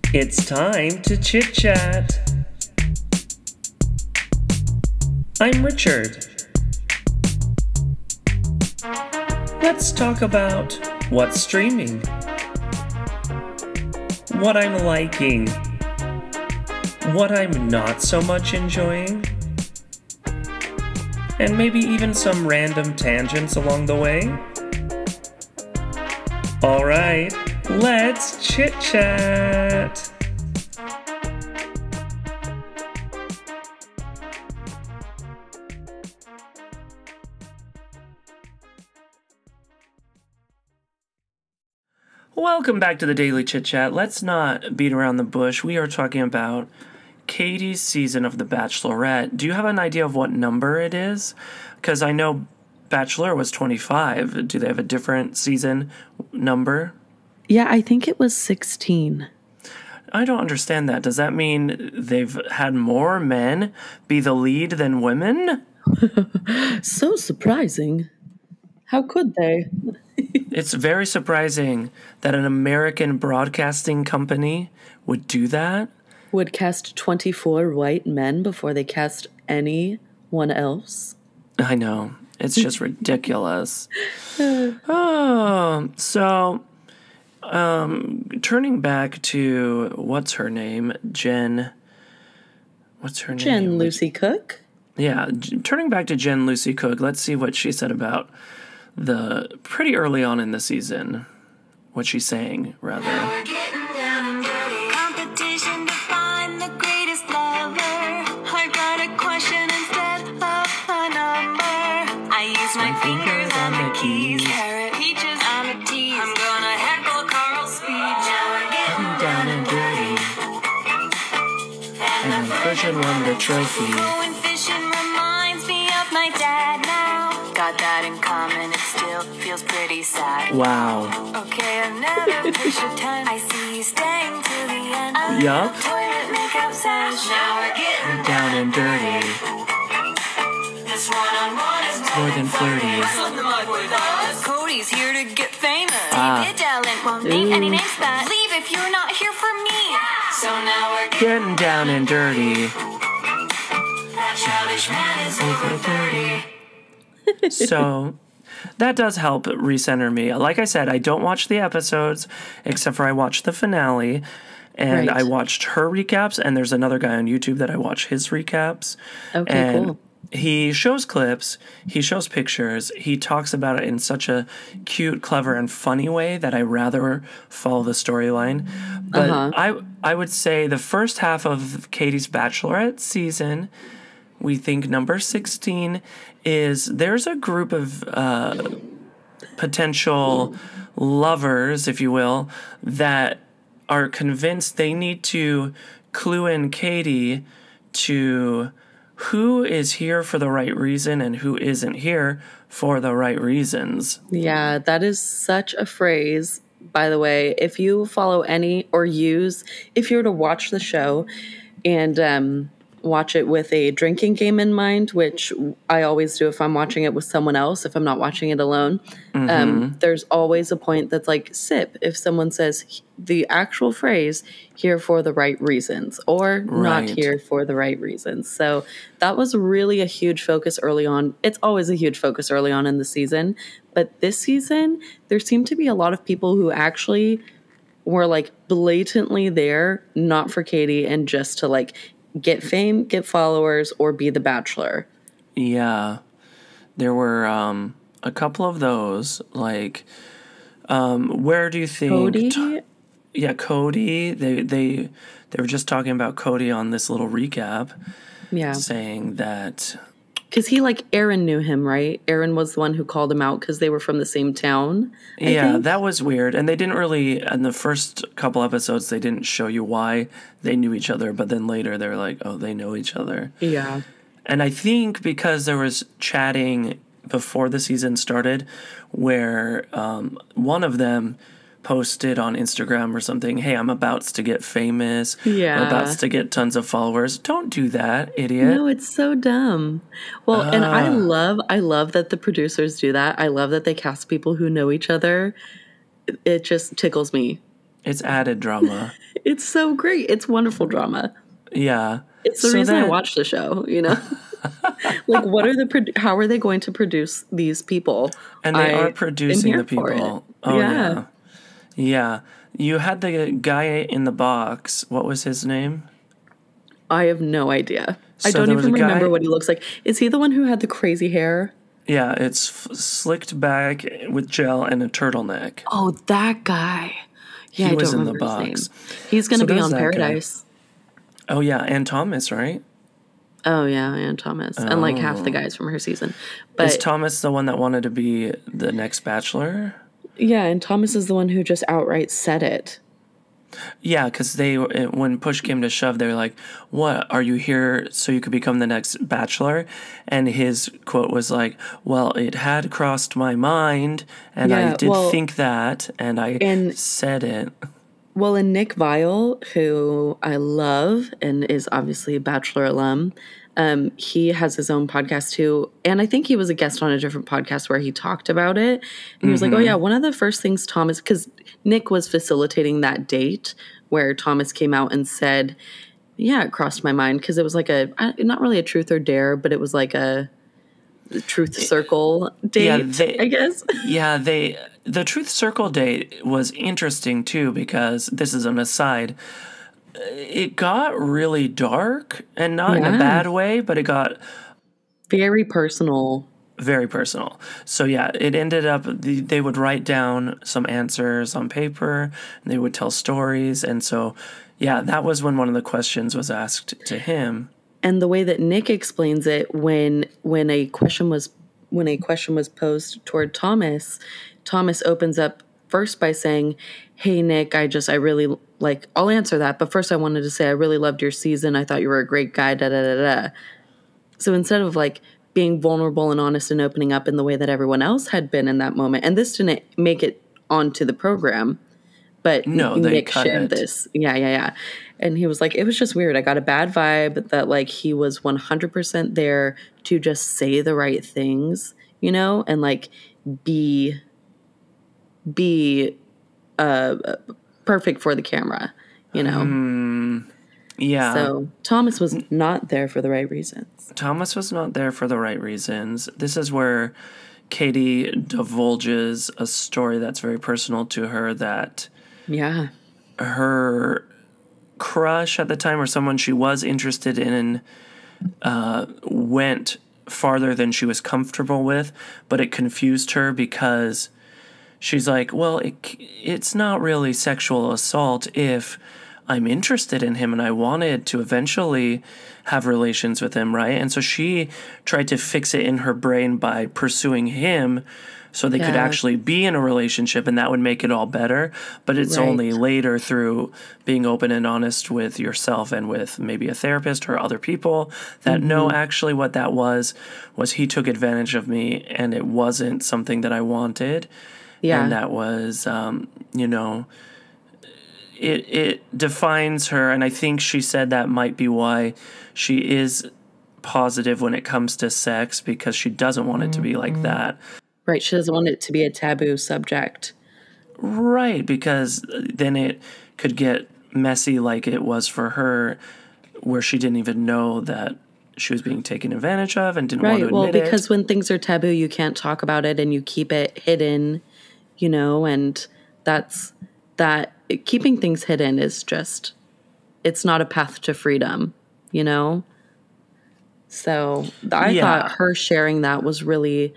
It's time to chit chat. I'm Richard. Let's talk about what's streaming, what I'm liking, what I'm not so much enjoying, and maybe even some random tangents along the way. Alright, let's chit chat. Welcome back to the Daily Chit Chat. Let's not beat around the bush. We are talking about Katie's season of The Bachelorette. Do you have an idea of what number it is? Because I know Bachelor was 25. Do they have a different season number? Yeah, I think it was 16. I don't understand that. Does that mean they've had more men be the lead than women? So surprising. How could they? It's very surprising that an American broadcasting company would do that. Would cast 24 white men before they cast anyone else? I know. It's just ridiculous. Turning back to, what's her name? Jen Lucy Cook? Yeah, turning back to Jen Lucy Cook, let's see what she said about pretty early on in the season. What she's saying, rather. Competition to find the greatest lover. I got a question instead of a number. I use my fingers on the keys. Carrot, peaches on the teas. I'm gonna heckle Carl's speech. Now we're getting Down and dirty. And the Fishing won the trophy. going fishing reminds me of my dad now. Got that in common, it still feels pretty sad. Wow. Okay, another picture 10. I see you staying to the end. Yup. Toilet makeup says now we're getting Down and dirty. this one-on-one is More than flirty. Cody's here to get famous. Ah. David Allen won't name any names, but leave if you're not here for me. So now we're Getting down and dirty. that childish man is over 30. So that does help recenter me. Like I said, I don't watch the episodes except for I watched the finale and Right. I watched her recaps, and there's another guy on YouTube that I watch his recaps. Okay, and cool. He shows clips, he shows pictures, he talks about it in such a cute, clever, and funny way that I rather follow the storyline. But I would say the first half of Katie's Bachelorette season, we think number 16 is there's a group of potential lovers, if you will, that are convinced they need to clue in Katie to who is here for the right reason and who isn't here for the right reasons. Yeah, that is such a phrase, by the way. If you follow any or use, if you were to watch the show and watch it with a drinking game in mind, which I always do if I'm watching it with someone else, if I'm not watching it alone, there's always a point that's like sip if someone says the actual phrase here for the right reasons or not Right. here for the right reasons. So that was really a huge focus early on. It's always a huge focus early on in the season, but this season there seemed to be a lot of people who actually were like blatantly there not for Katie and just to like get fame, get followers, or be the Bachelor. Yeah. There were a couple of those, like where do you think Cody? Yeah, Cody. They were just talking about Cody on this little recap, Yeah. saying that Because Aaron knew him, right? Aaron was the one who called him out because they were from the same town. I think. that was weird. And they didn't really, in the first couple episodes, they didn't show you why they knew each other. But then later they're like, oh, they know each other. Yeah. And I think because there was chatting before the season started where one of them posted on Instagram or something, hey, I'm about to get famous. Yeah. I'm about to get tons of followers. Don't do that, idiot. No, it's so dumb. Well, and I love that the producers do that. I love that they cast people who know each other. It just tickles me. It's added drama. It's so great. It's wonderful drama. Yeah. It's the reason I watch the show, you know? Like, how are they going to produce these people? And they are producing the people. Oh, yeah. Yeah. You had the guy in the box. What was his name? I have no idea. I don't even remember what he looks like. Is he the one who had the crazy hair? Yeah, it's slicked back with gel and a turtleneck. Oh, that guy. Yeah, he was I don't in the remember box. his name. He's going to be on Paradise. Guy. Oh, yeah, and Thomas, right? Oh, yeah, and Thomas. And like half the guys from her season. But is Thomas the one that wanted to be the next Bachelor? Yeah, and Thomas is the one who just outright said it. Yeah, because when push came to shove, they were like, "What, are you here so you could become the next Bachelor?" And his quote was like, "Well, it had crossed my mind, and I did think that, and I said it." Well, and Nick Viall, who I love and is obviously a Bachelor alum, he has his own podcast too. And I think he was a guest on a different podcast where he talked about it. And he was like, oh yeah, one of the first things Thomas, because Nick was facilitating that date where Thomas came out and said, yeah, it crossed my mind. Because it was like not really a truth or dare, but it was like a truth circle date, I guess. Yeah, the truth circle date was interesting too, because this is an aside. It got really dark, and not in a bad way, but it got very personal. Very personal. So yeah, it ended up, they would write down some answers on paper, and they would tell stories. And so, yeah, that was when one of the questions was asked to him. And the way that Nick explains it, when a question was posed toward Thomas, Thomas opens up first by saying, hey, Nick, I really like, I'll answer that. But first I wanted to say, I really loved your season. I thought you were a great guy, da, da, da, da. So instead of like being vulnerable and honest and opening up in the way that everyone else had been in that moment, and this didn't make it onto the program, but no, Nick shared this. Yeah. And he was like, it was just weird. I got a bad vibe that like he was 100% there to just say the right things, you know, and like be perfect for the camera, you know? Yeah. So Thomas was not there for the right reasons. Thomas was not there for the right reasons. This is where Katie divulges a story that's very personal to her, that her crush at the time, or someone she was interested in, went farther than she was comfortable with, but it confused her because she's like, well, it's not really sexual assault if I'm interested in him and I wanted to eventually have relations with him, right? And so she tried to fix it in her brain by pursuing him so they could actually be in a relationship, and that would make it all better. But it's only later, through being open and honest with yourself and with maybe a therapist or other people, that no, actually what that was he took advantage of me and it wasn't something that I wanted. Yeah. And that was, it defines her. And I think she said that might be why she is positive when it comes to sex, because she doesn't want it to be like that. Right. She doesn't want it to be a taboo subject. Right. Because then it could get messy like it was for her, where she didn't even know that she was being taken advantage of and didn't want to admit it. Well, because when things are taboo, you can't talk about it and you keep it hidden, you know, and keeping things hidden is just, it's not a path to freedom, you know? So I thought her sharing that was really,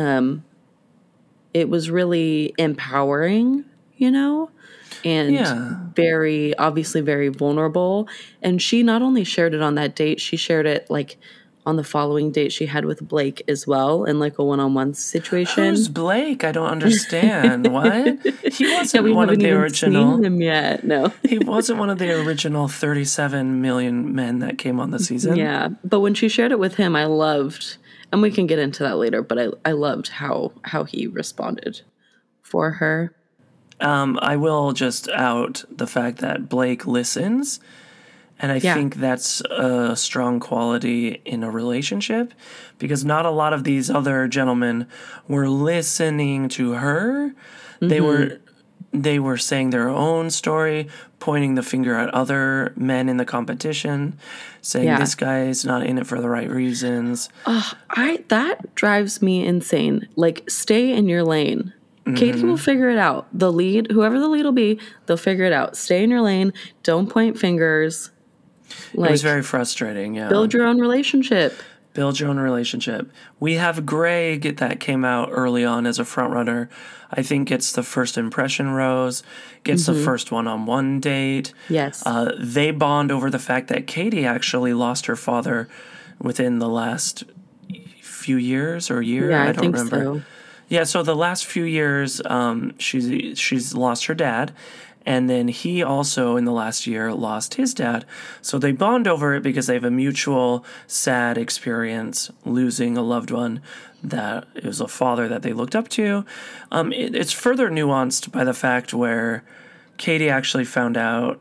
it was really empowering, you know, and obviously very vulnerable. And she not only shared it on that date, she shared it like on the following date she had with Blake as well, in like a one-on-one situation. Who's Blake? I don't understand. What? He wasn't one of the original. Seen him yet? No, he wasn't one of the original 37 million men that came on the season. Yeah, but when she shared it with him, I loved, and we can get into that later, but I loved how he responded for her. I will just out the fact that Blake listens. And I think that's a strong quality in a relationship, because not a lot of these other gentlemen were listening to her. They were they were saying their own story, pointing the finger at other men in the competition, saying this guy is not in it for the right reasons. That drives me insane. Like, stay in your lane. Katie will figure it out. The lead, whoever the lead will be, they'll figure it out. Stay in your lane. Don't point fingers. Like, it was very frustrating, yeah. Build your own relationship. Build your own relationship. We have Greg that came out early on as a frontrunner. I think gets the first impression rose, gets the first one-on-one date. Yes. They bond over the fact that Katie actually lost her father within the last few years or year. Yeah, I don't remember. So. Yeah, so the last few years, she's lost her dad. And then he also, in the last year, lost his dad. So they bond over it because they have a mutual sad experience losing a loved one that it was a father that they looked up to. It's further nuanced by the fact where Katie actually found out?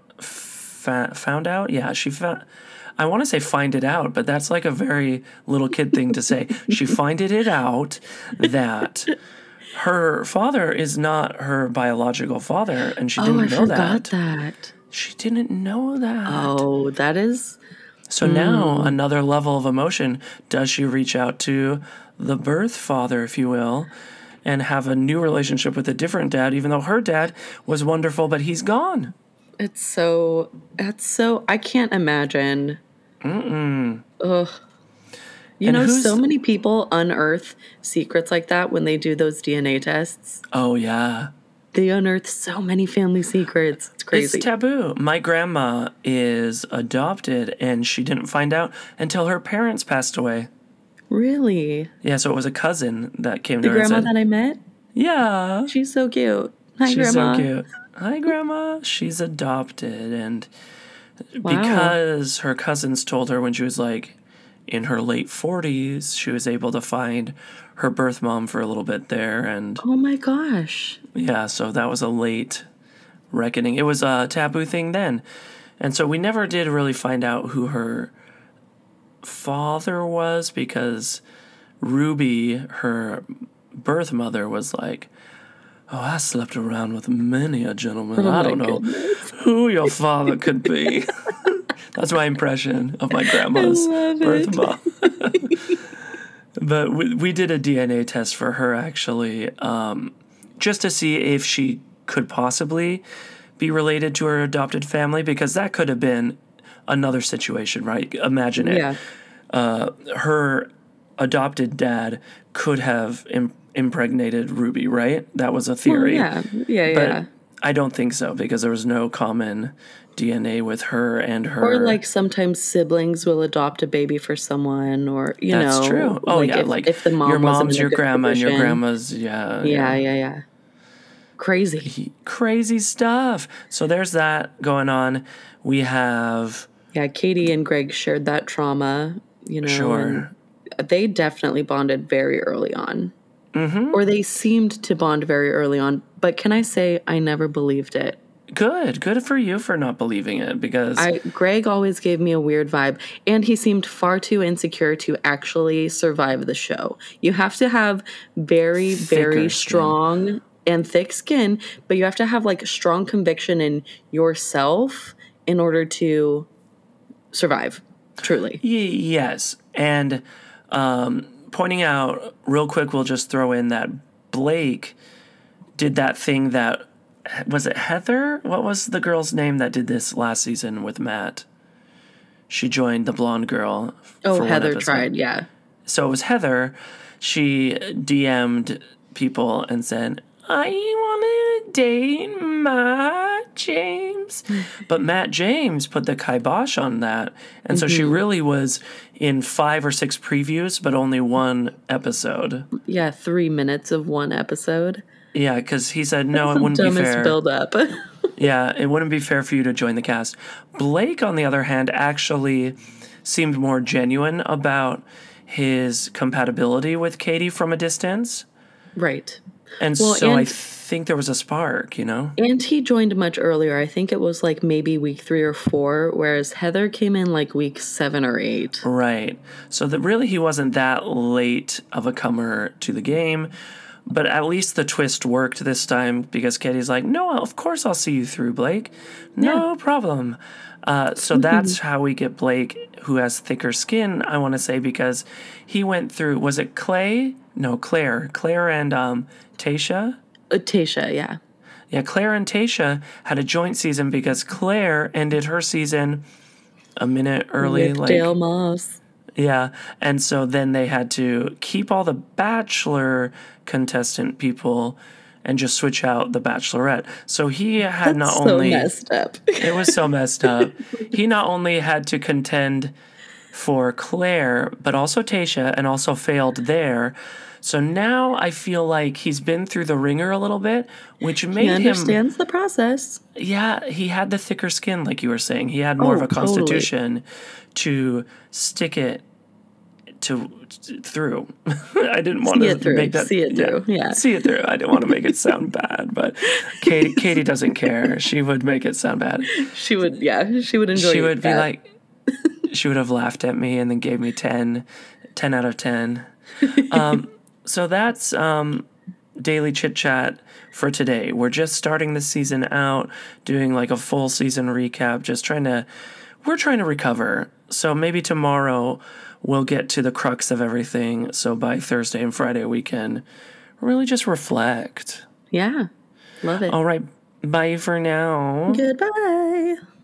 Yeah, she found... I want to say find it out, but that's like a very little kid thing to say. She finded it out that... her father is not her biological father, and she didn't know that. I forgot that. She didn't know that. Oh, that is... So now, another level of emotion. Does she reach out to the birth father, if you will, and have a new relationship with a different dad, even though her dad was wonderful, but he's gone? That's so... I can't imagine. Ugh. You know, so many people unearth secrets like that when they do those DNA tests. Oh, yeah. They unearth so many family secrets. It's crazy. It's taboo. My grandma is adopted, and she didn't find out until her parents passed away. Really? Yeah, so it was a cousin that came to her and said... The grandma that I met? Yeah. She's so cute. Hi, She's Grandma. so cute. Hi, Grandma. She's adopted, and because her cousins told her when she was like... in her late 40s, she was able to find her birth mom for a little bit there. And oh my gosh. Yeah, so that was a late reckoning. It was a taboo thing then. And so we never did really find out who her father was because Ruby, her birth mother, was like, oh, I slept around with many a gentleman. I don't know who your father could be. That's my impression of my grandma's birth mom. But we did a DNA test for her, actually, just to see if she could possibly be related to her adopted family, because that could have been another situation, right? Imagine it. Yeah. Her adopted dad could have impregnated Ruby, right? That was a theory. Well, yeah. But I don't think so, because there was no common DNA with her and her. Or like sometimes siblings will adopt a baby for someone, or That's true. Oh like yeah, like if the mom your mom's wasn't in a your good grandma position. and your grandma's Yeah. Crazy stuff. So there's that going on. We have Katie and Greg shared that trauma, Sure. And they definitely bonded very early on. Mm-hmm. Or they seemed to bond very early on. But can I say I never believed it? Good for you for not believing it, because Greg always gave me a weird vibe, and he seemed far too insecure to actually survive the show. You have to have very, very strong and thick skin, but you have to have like strong conviction in yourself in order to survive, truly. Yes. And pointing out real quick, we'll just throw in that Blake did that thing that, was it Heather? What was the girl's name that did this last season with Matt? She joined the blonde girl. Oh, Heather tried, yeah. So it was Heather. She DM'd people and said, I want to date Matt James. But Matt James put the kibosh on that. And so she really was in 5 or 6 previews, but only 1 episode. Yeah, 3 minutes of 1 episode. Yeah, because he said, no, it wouldn't be fair. Build up. Yeah, it wouldn't be fair for you to join the cast. Blake, on the other hand, actually seemed more genuine about his compatibility with Katie from a distance. Right. And I think there was a spark, And he joined much earlier. I think it was like maybe week 3 or 4, whereas Heather came in like week 7 or 8. Right. So really he wasn't that late of a comer to the game. But at least the twist worked this time because Katie's like, no, of course I'll see you through, Blake. No problem. So that's how we get Blake, who has thicker skin, I want to say, because he went through, was it Clay? No, Claire. Claire and Tayshia? Tayshia, yeah. Yeah, Claire and Tayshia had a joint season because Claire ended her season a minute early. With Dale Moss. Yeah, and so then they had to keep all the Bachelor contestant people and just switch out the Bachelorette. So he had That's not only... messed up. It was so messed up. He not only had to contend for Claire, but also Tayshia, and also failed there. So now I feel like he's been through the ringer a little bit, which made him... He understands the process. Yeah, he had the thicker skin, like you were saying. He had more of a constitution to stick it through. I didn't want to make that... See it through, yeah. See it through. I didn't want to make it sound bad, but Katie doesn't care. She would make it sound bad. She would enjoy it. She would be like... She would have laughed at me and then gave me 10 out of 10. So that's Daily Chit Chat for today. We're just starting the season out, doing like a full season recap, we're trying to recover. So maybe tomorrow we'll get to the crux of everything. So by Thursday and Friday we can really just reflect. Yeah, love it. All right, bye for now. Goodbye.